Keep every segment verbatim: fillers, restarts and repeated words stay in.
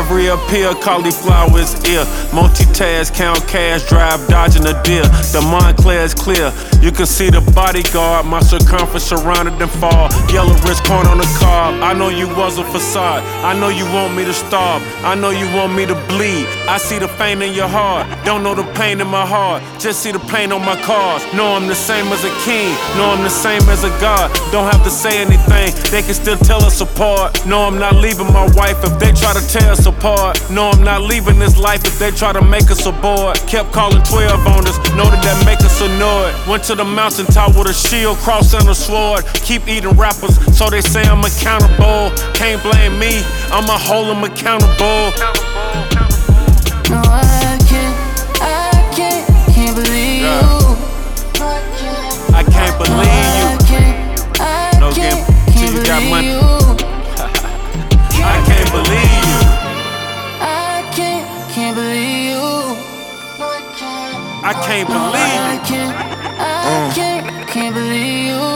Every appeal, cauliflower is ear. Multitask, count cash, drive, dodging a deer. The Montclair is clear. You can see the bodyguard. My circumference surrounded them fall. Yellow wrist corn on the car. I know you was a facade. I know you want me to starve. I know you want me to bleed. I see the pain in your heart. Don't know the pain in my heart. Just see the pain on my cars. Know I'm the same as a king. Know I'm the same as a god. Don't have to say anything. They can still tell us apart. No, I'm not leaving my wife if they try to tear us apart. No, I'm not leaving this life if they try to make us aboard. Kept calling twelve on us, know that that make us annoyed. Went to the mountaintop with a shield, cross and a sword. Keep eating rappers, so they say I'm accountable. Can't blame me, I'ma hold them accountable. No, I can't, I can't, can't believe yeah. you. I can't believe you. I can't, I no can't, game till can't you got money. you. I can't believe you. I can't, can't believe you. I can't believe I you. can't, I can't, can't believe you.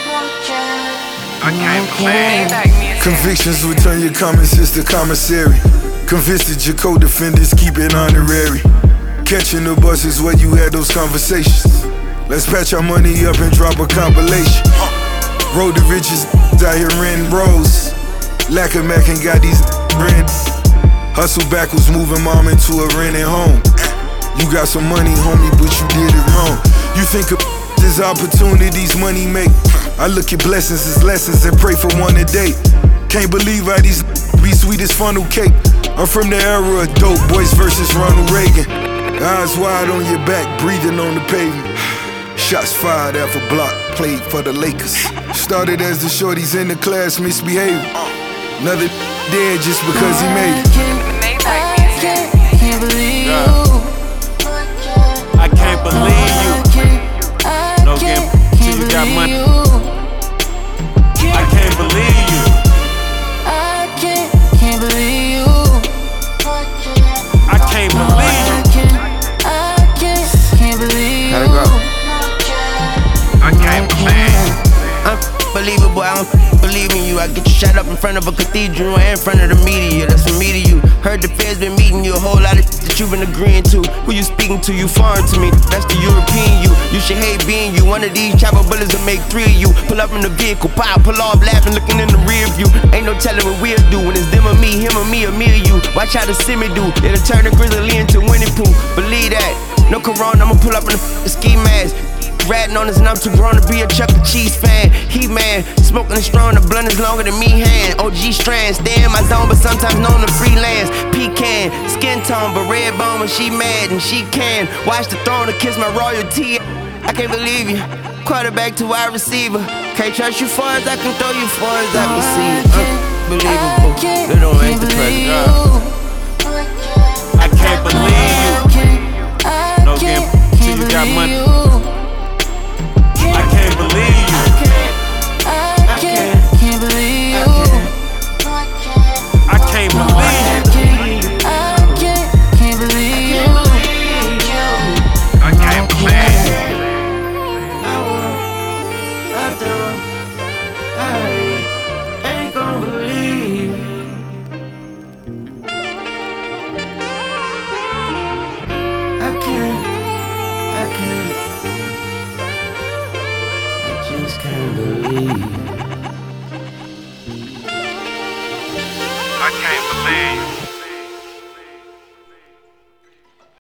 I can't believe you. Convictions will turn your common sense to commissary. Convinced that your co-defendants keep it honorary. Catching the bus is where you had those conversations. Let's patch our money up and drop a compilation. Road to riches out here renting rows. Lack of Mac and got these rent. Hustle backwards, moving mom into a rented home. You got some money, homie, but you did it wrong. You think of this opportunities money make. I look at blessings as lessons and pray for one a day. Can't believe how these be sweet as funnel cake. I'm from the era of dope boys versus Ronald Reagan. Eyes wide on your back, breathing on the pavement. Shots fired after block, played for the Lakers. Started as the shorties in the class misbehaving. Another dead just because he made it. I can't, can't believe you. I can't believe you. No game till you got money. I can't believe you. I can't, can't believe you. I can't believe you. I can't, can't believe you. I can't believe you. Unbelievable, I don't believe in you. I get you shot up in front of a cathedral and in front of the media. That's from me to you. Heard the feds been meeting you, a whole lot of that you've been agreeing to. Who you speaking to, you foreign to me. That's the European you. You should hate being you. One of these chopper bullets will make three of you. Pull up in the vehicle, pop, pull off, laughing, looking in the rear view. Ain't no telling what we'll do when it's them or me, him or me or me or you. Watch how the semi do. It'll turn the grizzly into Winnie Pooh. Believe that. No corona, I'ma pull up in the ski mask. Ratting on us and I'm too grown to be a Chuck E. Cheese fan. He man, smoking and strong, the blunt is longer than me hand. O G strands, stay in my zone, but sometimes known to freelance. Pecan, skin tone, but red bone when she mad and she can. Watch the throne to kiss my royalty. I can't believe you. Quarterback to wide receiver. Can't trust you far as I can throw you far as I can see. Unbelievable. They don't make the president. I can't believe you. No game till you got money. I can't believe you. I can't, can't believe you. I can't believe you. I can't, can't believe you. I can't believe you. I don't, I ain't gonna believe. I can't, I can't. I just can't believe.